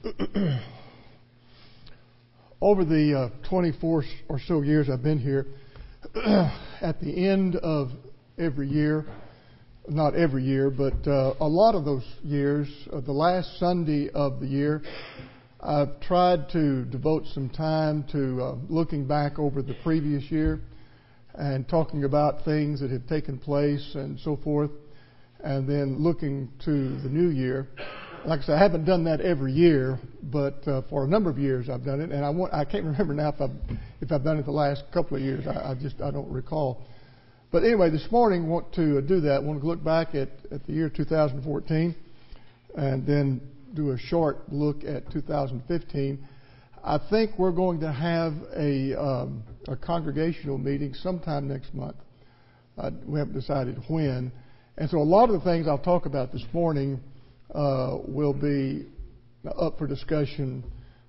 Over the 24 or so years I've been here, at the end of every year, not every year, but a lot of those years, the last Sunday of the year, I've tried to devote some time to looking back over the previous year and talking about things that had taken place and so forth, and then looking to the new year. Like I said, I haven't done that every year, but for a number of years I've done it, and I can't remember now if I've done it the last couple of years. I don't recall. But anyway, this morning I want to do that. I want to look back at the year 2014, and then do a short look at 2015. I think we're going to have a congregational meeting sometime next month. We haven't decided when, and so a lot of the things I'll talk about this morning will be up for discussion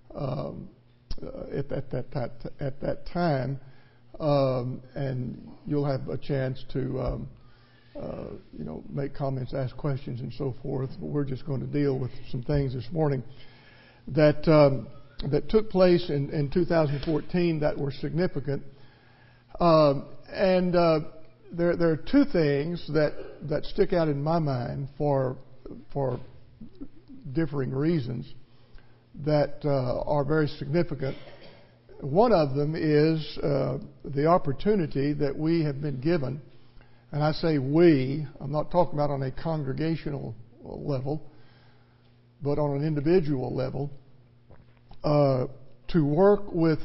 at that time, and you'll have a chance to make comments, ask questions, and so forth. But we're just going to deal with some things this morning that took place in 2014 that were significant, and there are two things that stick out in my mind for differing reasons that are very significant. One of them is the opportunity that we have been given, and I say we, I'm not talking about on a congregational level, but on an individual level, to work with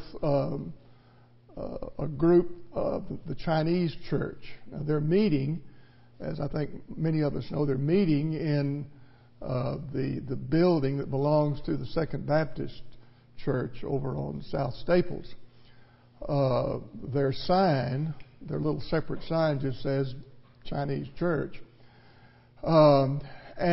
a group of the Chinese church. Now, they're meeting, as I think many of us know, they're meeting in the building that belongs to the Second Baptist Church over on South Staples. Their sign, their little separate sign, just says Chinese Church. And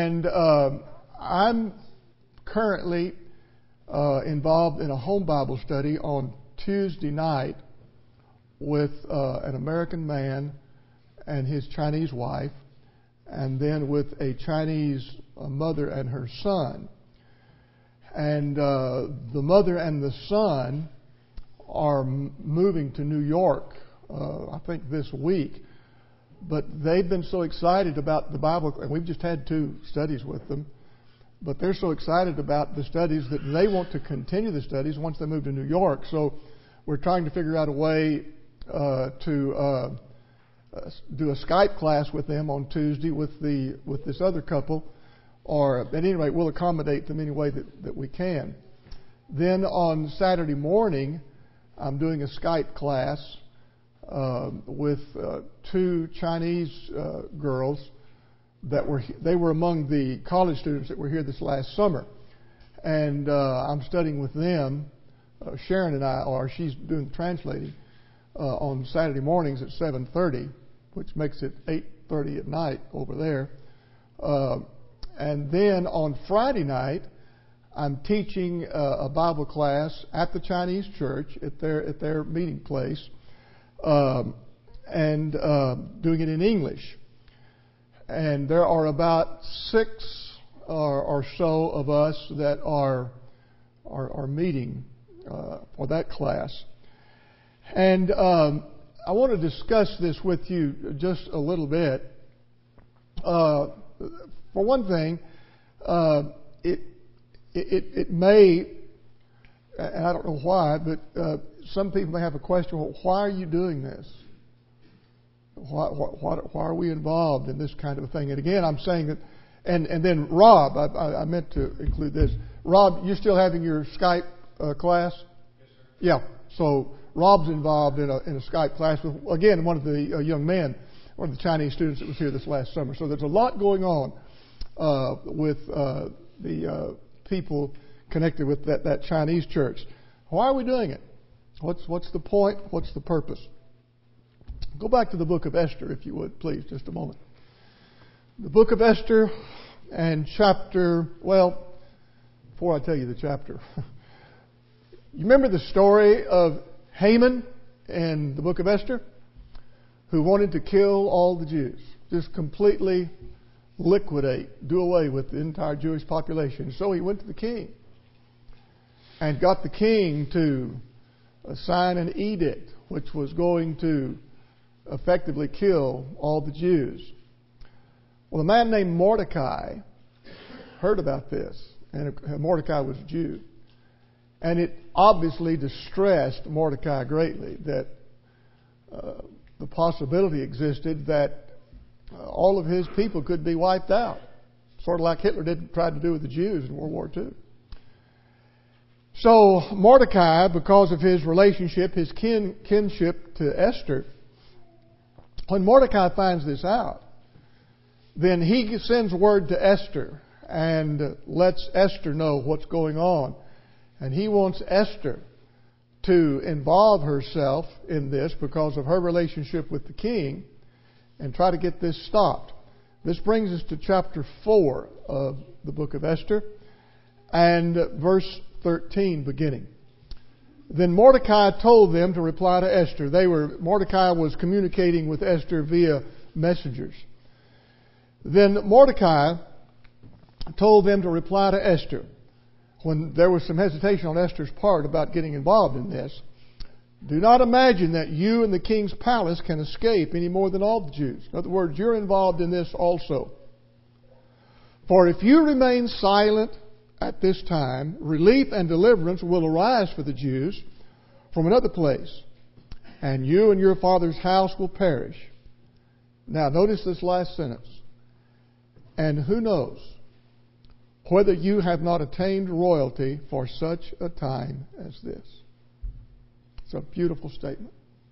I'm currently involved in a home Bible study on Tuesday night with an American man and his Chinese wife, and then with a Chinese mother and her son. And the mother and the son are moving to New York, I think this week. But they've been so excited about the Bible, and we've just had 2 studies with them, but they're so excited about the studies that they want to continue the studies once they move to New York. So we're trying to figure out a way to do a Skype class with them on Tuesday with this other couple, or at any rate we'll accommodate them any way that we can. Then on Saturday morning I'm doing a Skype class with 2 Chinese girls they were among the college students that were here this last summer, and I'm studying with them. Sharon and I are. She's doing the translating on Saturday mornings at 7:30, which makes it 8:30 at night over there. And then on Friday night, I'm teaching a Bible class at the Chinese church at their meeting place, and doing it in English. And there are about 6 or so of us that are meeting for that class. And I want to discuss this with you just a little bit. For one thing, it may, and I don't know why, but some people may have a question: well, why are you doing this? Why are we involved in this kind of a thing? And again, I'm saying that, and then Rob, I meant to include this. Rob, you still having your Skype class? Yes, sir. Yeah. So Rob's involved in a Skype class with, again, one of the young men, one of the Chinese students that was here this last summer. So there's a lot going on with the people connected with that Chinese church. Why are we doing it? What's the point? What's the purpose? Go back to the book of Esther, if you would, please, just a moment. The book of Esther and chapter, well, before I tell you the chapter, you remember the story of Haman in the book of Esther, who wanted to kill all the Jews, just completely liquidate, do away with the entire Jewish population. So he went to the king and got the king to sign an edict which was going to effectively kill all the Jews. Well, a man named Mordecai heard about this, and Mordecai was a Jew. And it obviously distressed Mordecai greatly that the possibility existed that all of his people could be wiped out, sort of like Hitler tried to do with the Jews in World War II. So Mordecai, because of his relationship, his kinship to Esther, when Mordecai finds this out, then he sends word to Esther and lets Esther know what's going on. And he wants Esther to involve herself in this because of her relationship with the king and try to get this stopped. This brings us to chapter 4 of the book of Esther and verse 13 beginning. Then Mordecai told them to reply to Esther. Mordecai was communicating with Esther via messengers. Then Mordecai told them to reply to Esther. When there was some hesitation on Esther's part about getting involved in this, do not imagine that you and the king's palace can escape any more than all the Jews. In other words, you're involved in this also. For if you remain silent at this time, relief and deliverance will arise for the Jews from another place, and you and your father's house will perish. Now, notice this last sentence. And who knows whether you have not attained royalty for such a time as this. It's a beautiful statement.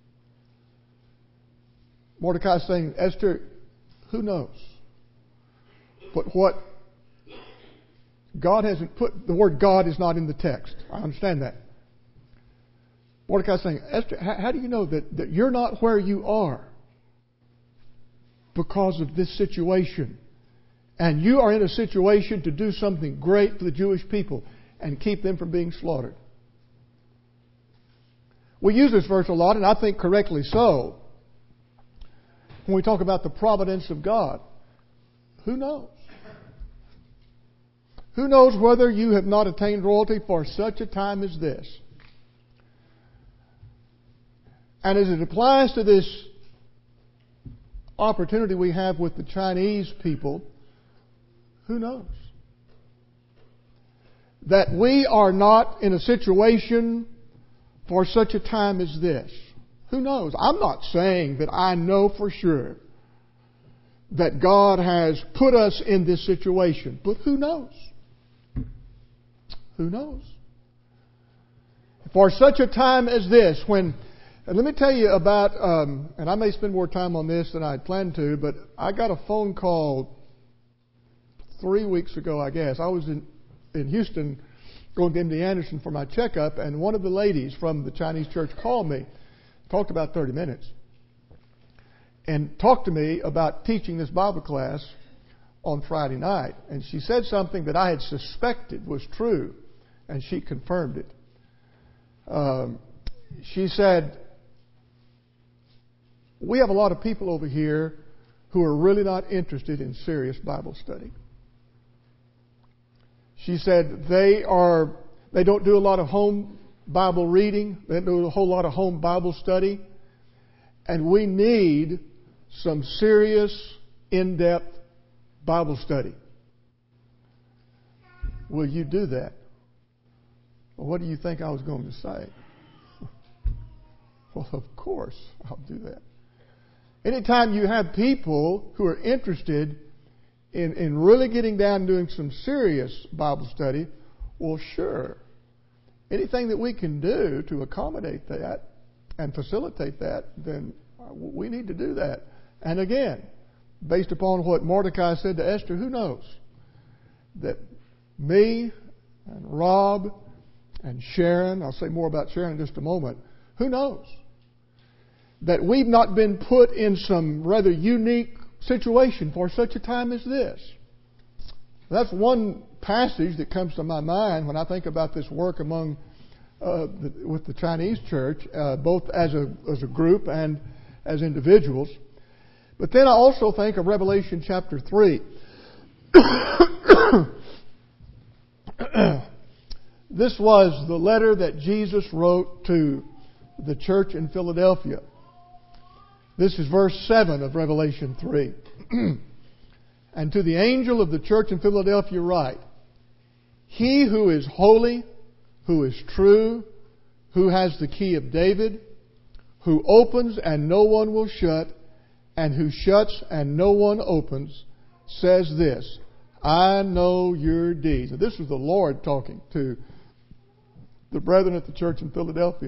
Mordecai is saying, Esther, who knows? But what God hasn't put, the word God is not in the text. I understand that. Mordecai is saying, Esther, how do you know that you're not where you are because of this situation? And you are in a situation to do something great for the Jewish people and keep them from being slaughtered. We use this verse a lot, and I think correctly so, when we talk about the providence of God. Who knows? Who knows whether you have not attained royalty for such a time as this? And as it applies to this opportunity we have with the Chinese people, who knows? That we are not in a situation for such a time as this. Who knows? I'm not saying that I know for sure that God has put us in this situation. But who knows? Who knows? For such a time as this, and let me tell you about, and I may spend more time on this than I had planned to, but I got a phone call 3 weeks ago, I guess. I was in Houston going to MD Anderson for my checkup, and one of the ladies from the Chinese church called me, talked about 30 minutes, and talked to me about teaching this Bible class on Friday night. And she said something that I had suspected was true, and she confirmed it. She said, we have a lot of people over here who are really not interested in serious Bible study. She said they don't do a lot of home Bible reading. They don't do a whole lot of home Bible study. And we need some serious, in-depth Bible study. Will you do that? Well, what do you think I was going to say? Well, of course I'll do that. Anytime you have people who are interested in really getting down and doing some serious Bible study, well, sure. Anything that we can do to accommodate that and facilitate that, then we need to do that. And again, based upon what Mordecai said to Esther, who knows? That me and Rob and Sharon, I'll say more about Sharon in just a moment, who knows? That we've not been put in some rather unique situation for such a time as this. That's one passage that comes to my mind when I think about this work among with the Chinese church, both as a group and as individuals. But then I also think of Revelation chapter 3, This was the letter that Jesus wrote to the church in Philadelphia. This is verse 7 of Revelation 3. And to the angel of the church in Philadelphia write, He who is holy, who is true, who has the key of David, who opens and no one will shut, and who shuts and no one opens, says this, I know your deeds. And this was the Lord talking to the brethren at the church in Philadelphia.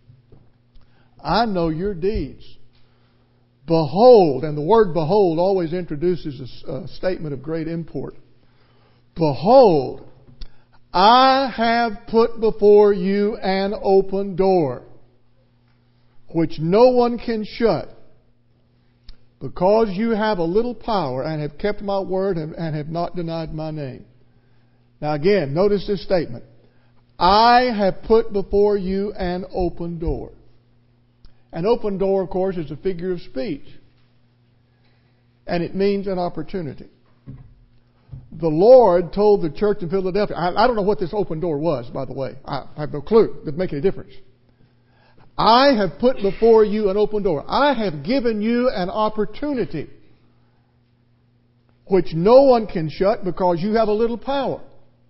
I know your deeds. Behold, and the word behold always introduces a statement of great import. Behold, I have put before you an open door, which no one can shut, because you have a little power and have kept my word and have not denied my name. Now again, notice this statement. I have put before you an open door. An open door, of course, is a figure of speech. And it means an opportunity. The Lord told the church in Philadelphia, I don't know what this open door was, by the way. I have no clue. It doesn't make any difference. I have put before you an open door. I have given you an opportunity which no one can shut because you have a little power.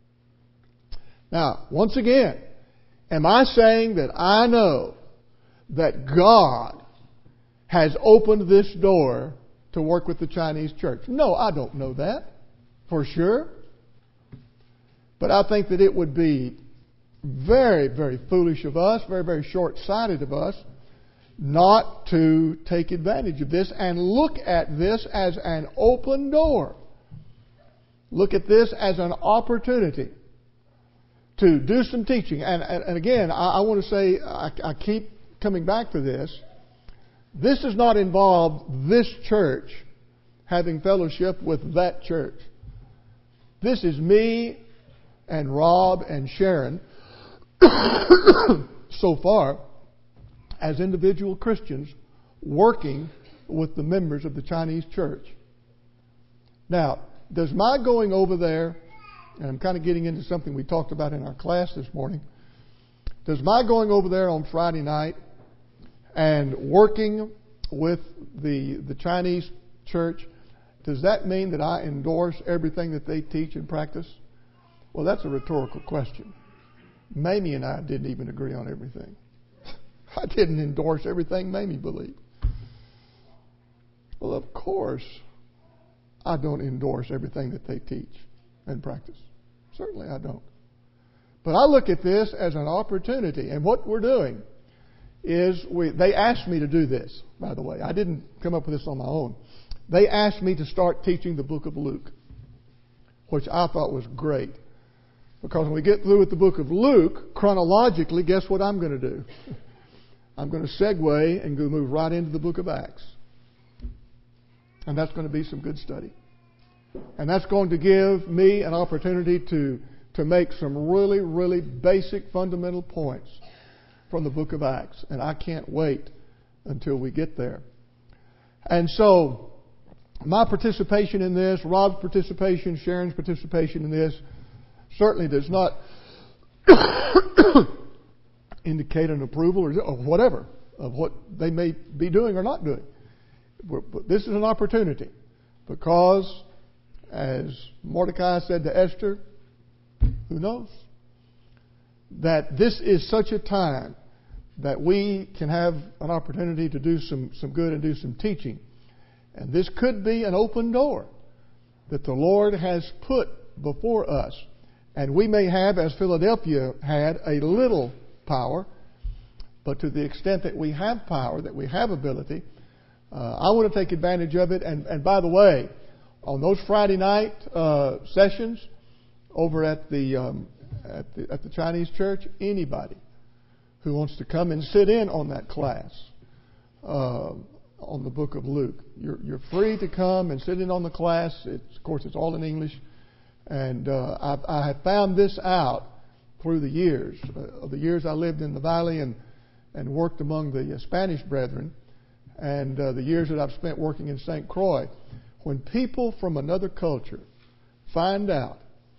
Now, once again, am I saying that I know that God has opened this door to work with the Chinese church? No, I don't know that for sure. But I think that it would be very, very foolish of us, very, very short-sighted of us, not to take advantage of this and look at this as an open door. Look at this as an opportunity to do some teaching. And again, I want to say, I keep coming back to this. This does not involve this church having fellowship with that church. This is me and Rob and Sharon so far as individual Christians working with the members of the Chinese church. Now, does my going over there, and I'm kind of getting into something we talked about in our class this morning, does my going over there on Friday night and working with the Chinese church, does that mean that I endorse everything that they teach and practice? Well, that's a rhetorical question. Mamie and I didn't even agree on everything. I didn't endorse everything Mamie believed. Well, of course, I don't endorse everything that they teach and practice. Certainly I don't. But I look at this as an opportunity. And what we're doing is, they asked me to do this, by the way. I didn't come up with this on my own. They asked me to start teaching the book of Luke, which I thought was great. Because when we get through with the book of Luke, chronologically, guess what I'm going to do? I'm going to segue and go move right into the book of Acts. And that's going to be some good study. And that's going to give me an opportunity to make some really, really basic fundamental points from the book of Acts. And I can't wait until we get there. And so, my participation in this, Rob's participation, Sharon's participation in this, certainly does not indicate an approval or whatever of what they may be doing or not doing. But this is an opportunity because, as Mordecai said to Esther, who knows? That this is such a time that we can have an opportunity to do some good and do some teaching. And this could be an open door that the Lord has put before us. And we may have, as Philadelphia had, a little power, but to the extent that we have power, that we have ability, I want to take advantage of it. And by the way, on those Friday night sessions over at the Chinese church, anybody who wants to come and sit in on that class on the book of Luke, you're free to come and sit in on the class. Of course, it's all in English. And I have found this out through the years I lived in the valley and worked among the Spanish brethren, and the years that I've spent working in St. Croix. When people from another culture find out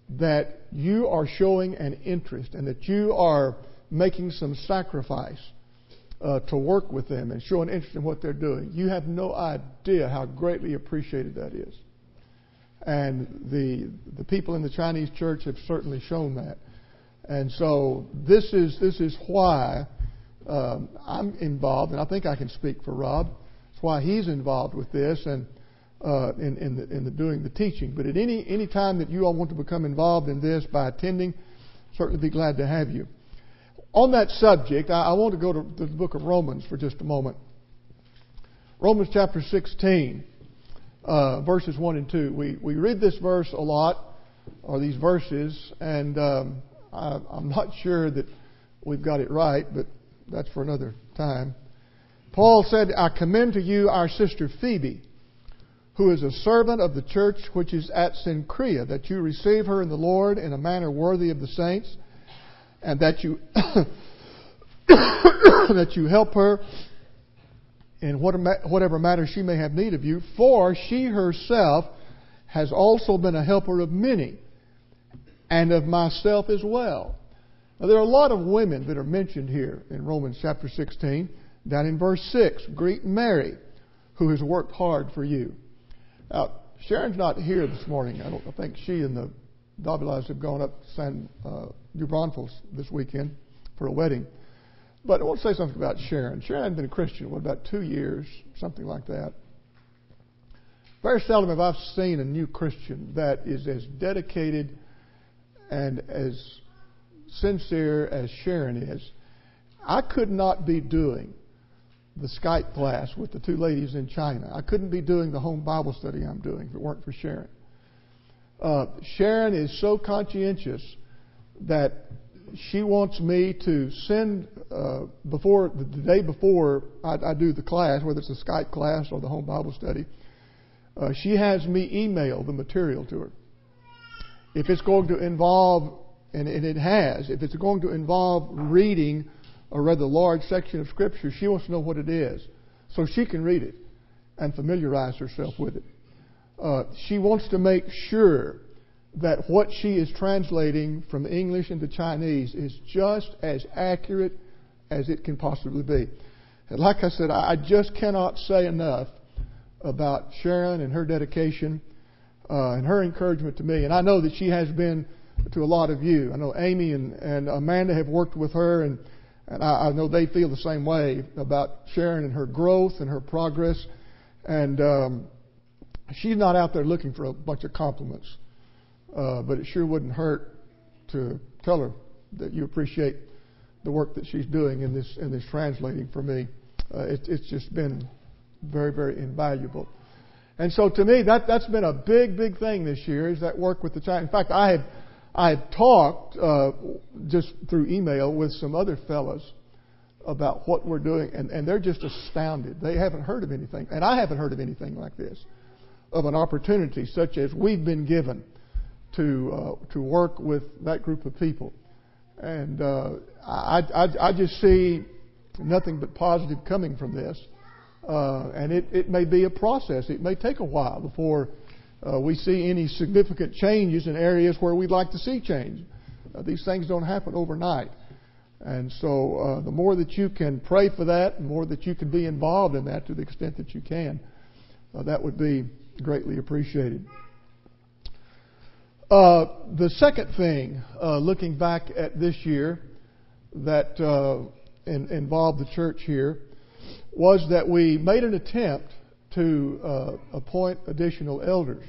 that you are showing an interest and that you are making some sacrifice to work with them and show an interest in what they're doing. You have no idea how greatly appreciated that is. And the people in the Chinese church have certainly shown that. And so this is why I'm involved, and I think I can speak for Rob. It's why he's involved with this and in the doing the teaching. But at any time that you all want to become involved in this by attending, certainly be glad to have you. On that subject, I want to go to the book of Romans for just a moment. Romans chapter 16, verses 1 and 2. We read this verse a lot, or these verses, and I'm not sure that we've got it right, but that's for another time. Paul said, I commend to you our sister Phoebe, who is a servant of the church which is at Cenchrea, that you receive her in the Lord in a manner worthy of the saints, and that you that you help her in whatever matter she may have need of you, for she herself has also been a helper of many, and of myself as well. Now, there are a lot of women that are mentioned here in Romans chapter 16. Down in verse 6, greet Mary, who has worked hard for you. Now, Sharon's not here this morning. I think she and the Davilas have gone up to San Braunfels this weekend for a wedding. But I want to say something about Sharon. Sharon had been a Christian, about 2 years, something like that. Very seldom have I seen a new Christian that is as dedicated and as sincere as Sharon is. I could not be doing the Skype class with the two ladies in China. I couldn't be doing the home Bible study I'm doing if it weren't for Sharon. Sharon is so conscientious that she wants me to send the day before I do the class, whether it's a Skype class or the home Bible study, she has me email the material to her. If it's going to involve, and it has, if it's going to involve reading a rather large section of Scripture, she wants to know what it is so she can read it and familiarize herself with it. She wants to make sure that what she is translating from English into Chinese is just as accurate as it can possibly be. And like I said, I just cannot say enough about Sharon and her dedication and her encouragement to me. And I know that she has been to a lot of you. I know Amy and Amanda have worked with her, and I know they feel the same way about Sharon and her growth and her progress. And she's not out there looking for a bunch of compliments. But it sure wouldn't hurt to tell her that you appreciate the work that she's doing in this translating for me. It's just been very, very invaluable. And so to me, that's been a big, big thing this year, is that work with the Chinese. In fact, I had talked just through email with some other fellows about what we're doing, and they're just astounded. They haven't heard of anything, and I haven't heard of anything like this, of an opportunity such as we've been given to work with that group of people. And I just see nothing but positive coming from this. And it may be a process. It may take a while before we see any significant changes in areas where we'd like to see change. These things don't happen overnight. And so the more that you can pray for that, the more that you can be involved in that to the extent that you can, that would be greatly appreciated. The second thing, looking back at this year, that involved the church here, was that we made an attempt to appoint additional elders.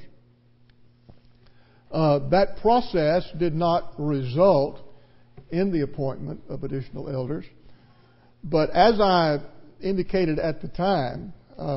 That process did not result in the appointment of additional elders, but as I indicated at the time,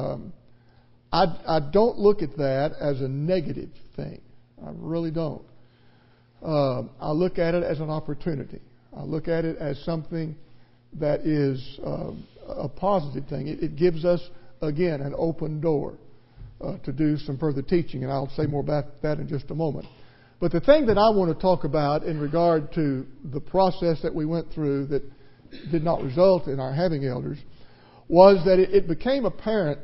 I don't look at that as a negative thing. I really don't. I look at it as an opportunity. I look at it as something that is a positive thing. It gives us, again, an open door to do some further teaching, and I'll say more about that in just a moment. But the thing that I want to talk about in regard to the process that we went through that did not result in our having elders was that it became apparent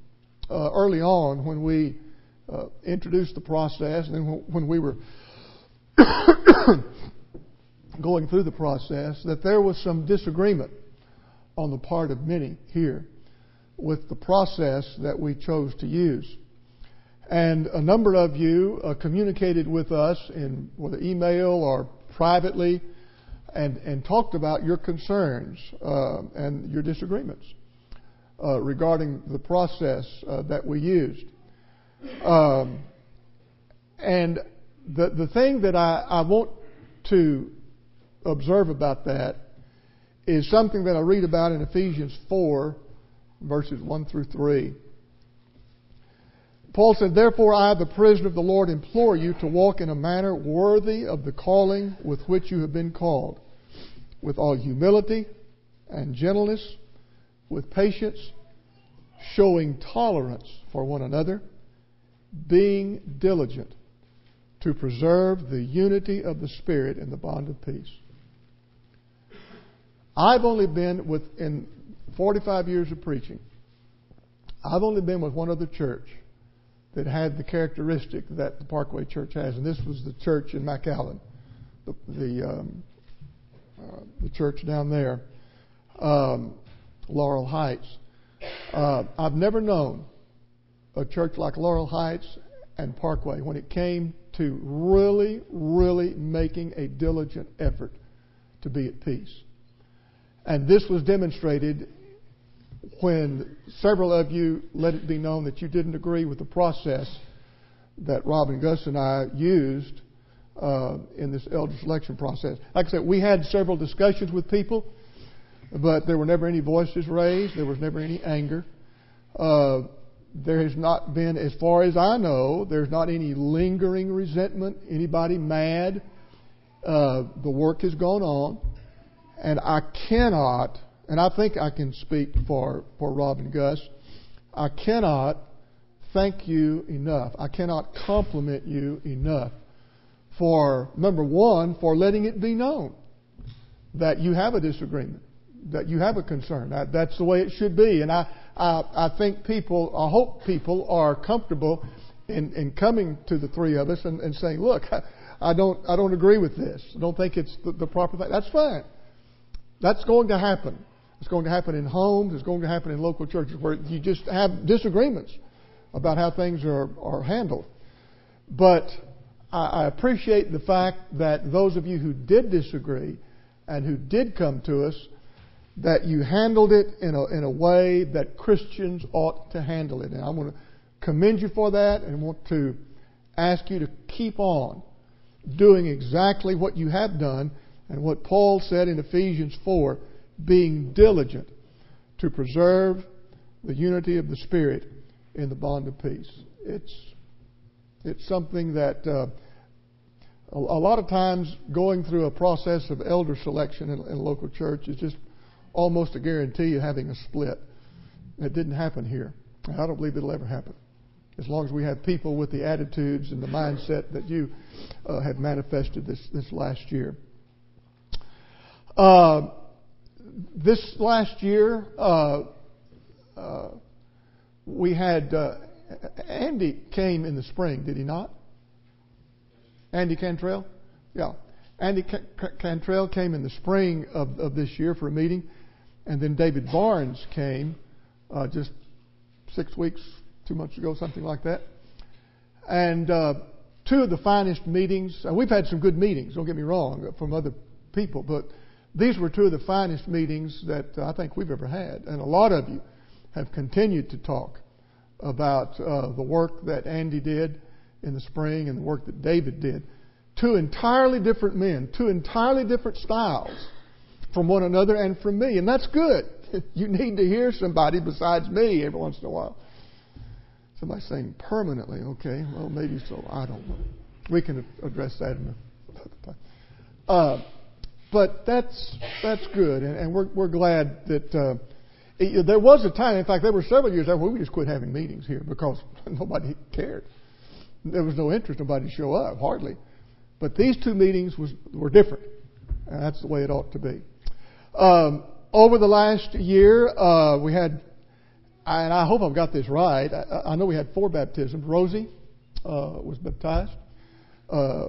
early on when we introduced the process, and then when we were going through the process, that there was some disagreement on the part of many here with the process that we chose to use. And a number of you communicated with us in whether email or privately and talked about your concerns and your disagreements regarding the process that we used. And the thing that I want to observe about that is something that I read about in Ephesians 4, verses 1 through 3. Paul said, "Therefore I, the prisoner of the Lord, implore you to walk in a manner worthy of the calling with which you have been called, with all humility and gentleness, with patience, showing tolerance for one another, being diligent to preserve the unity of the Spirit in the bond of peace." I've only been in 45 years of preaching, I've only been with one other church that had the characteristic that the Parkway Church has, and this was the church in McAllen, the church down there, Laurel Heights. I've never known a church like Laurel Heights and Parkway when it came to really, really making a diligent effort to be at peace. And this was demonstrated when several of you let it be known that you didn't agree with the process that Rob and Gus and I used in this elder selection process. Like I said, we had several discussions with people, but there were never any voices raised. There was never any anger. There has not been, as far as I know, there's not any lingering resentment, anybody mad. The work has gone on. And I cannot, and I think I can speak for Rob and Gus, I cannot thank you enough. I cannot compliment you enough for, number one, for letting it be known that you have a disagreement, that you have a concern. That's the way it should be. And I think I hope people are comfortable in coming to the three of us and saying, look, I don't agree with this. I don't think it's the proper thing. That's fine. That's going to happen. It's going to happen in homes. It's going to happen in local churches where you just have disagreements about how things are handled. But I appreciate the fact that those of you who did disagree and who did come to us, that you handled it in a way that Christians ought to handle it. And I want to commend you for that and want to ask you to keep on doing exactly what you have done and what Paul said in Ephesians 4, being diligent to preserve the unity of the Spirit in the bond of peace. It's something that a lot of times going through a process of elder selection in a local church is just almost a guarantee of having a split. It didn't happen here. I don't believe it'll ever happen. As long as we have people with the attitudes and the mindset that you have manifested this last year. This last year, we had Andy came in the spring, did he not? Andy Cantrell? Yeah. Andy Cantrell came in the spring of this year for a meeting, and then David Barnes came just 6 weeks, 2 months ago, something like that. And two of the finest meetings, and we've had some good meetings, don't get me wrong, from other people, but these were two of the finest meetings that I think we've ever had. And a lot of you have continued to talk about the work that Andy did in the spring and the work that David did. Two entirely different men, two entirely different styles from one another and from me. And that's good. You need to hear somebody besides me every once in a while. Somebody saying permanently. Okay, well, maybe so. I don't know. We can address that in another time. But that's good, and we're glad that there was a time. In fact, there were several years where we just quit having meetings here because nobody cared. There was no interest. Nobody show up, hardly. But these two meetings were different, and that's the way it ought to be. Over the last year, we had, and I hope I've got this right. I know we had 4 baptisms. Rosie was baptized.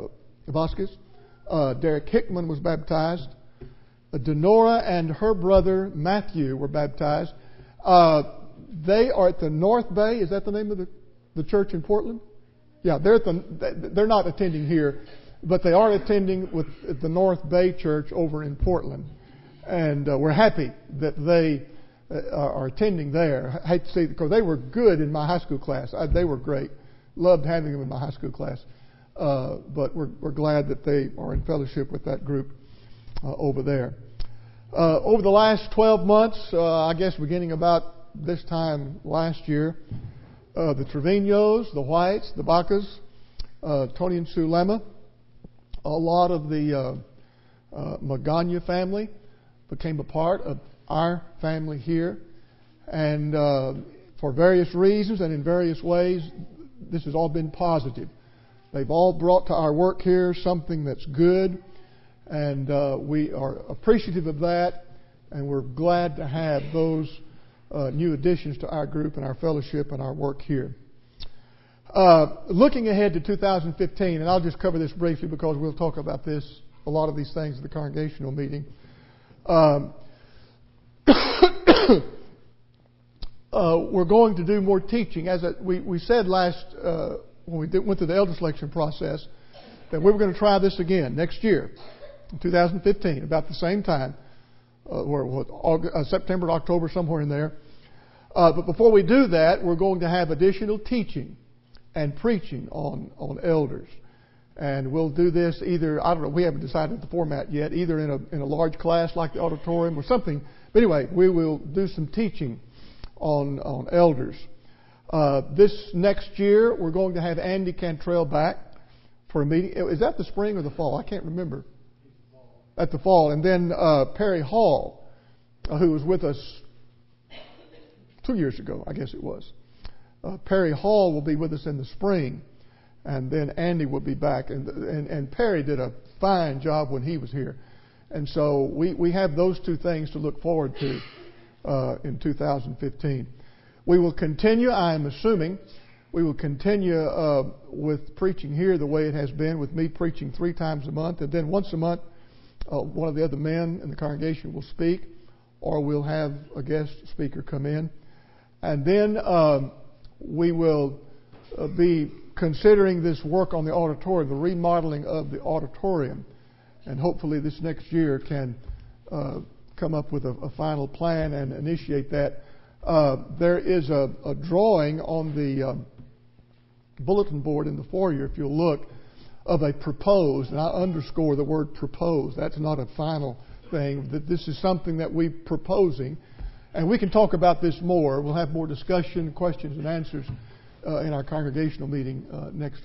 Vasquez. Derek Hickman was baptized. Denora and her brother Matthew were baptized. They are at the North Bay. Is that the name of the church in Portland? Yeah, they're not attending here, but they are attending at the North Bay Church over in Portland. And we're happy that they are attending there. I hate to see, because they were good in my high school class. They were great. Loved having them in my high school class. But we're glad that they are in fellowship with that group over there. Over the last 12 months, I guess beginning about this time last year, the Trevino's, the Whites, the Bacas, Tony and Sue Lema, a lot of the Magana family became a part of our family here. And for various reasons and in various ways, this has all been positive. They've all brought to our work here something that's good, and we are appreciative of that, and we're glad to have those new additions to our group and our fellowship and our work here. Looking ahead to 2015, and I'll just cover this briefly because we'll talk about a lot of these things at the congregational meeting. We're going to do more teaching. As we said last when we went through the elder selection process, that we were going to try this again next year, in 2015, about the same time, September, October, somewhere in there. But before we do that, we're going to have additional teaching and preaching on elders. And we'll do this either, I don't know, we haven't decided the format yet, either in a large class like the auditorium or something. But anyway, we will do some teaching on elders. This next year, we're going to have Andy Cantrell back for a meeting. Is that the spring or the fall? I can't remember. At the fall. And then Perry Hall, who was with us 2 years ago, I guess it was. Perry Hall will be with us in the spring. And then Andy will be back. And Perry did a fine job when he was here. And so we have those two things to look forward to in 2015. We will continue, I am assuming, with preaching here the way it has been, with me preaching 3 times a month. And then once a month, one of the other men in the congregation will speak, or we'll have a guest speaker come in. And then we will be considering this work on the auditorium, the remodeling of the auditorium. And hopefully this next year can come up with a final plan and initiate that. There is a drawing on the bulletin board in the foyer, if you'll look, of a proposed, and I underscore the word proposed. That's not a final thing. That this is something that we're proposing. And we can talk about this more. We'll have more discussion, questions and answers in our congregational meeting next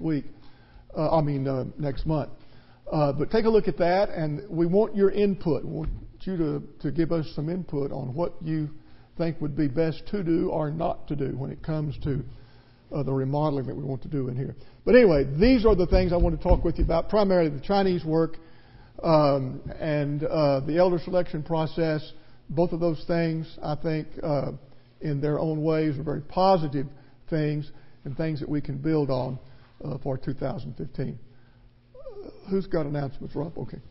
month. But take a look at that, and we want your input. We want you to give us some input on what you think would be best to do or not to do when it comes to the remodeling that we want to do in here. But anyway, these are the things I want to talk with you about, primarily the Chinese work and the elder selection process. Both of those things, I think, in their own ways, are very positive things and things that we can build on for 2015. Who's got announcements, Rob? Okay.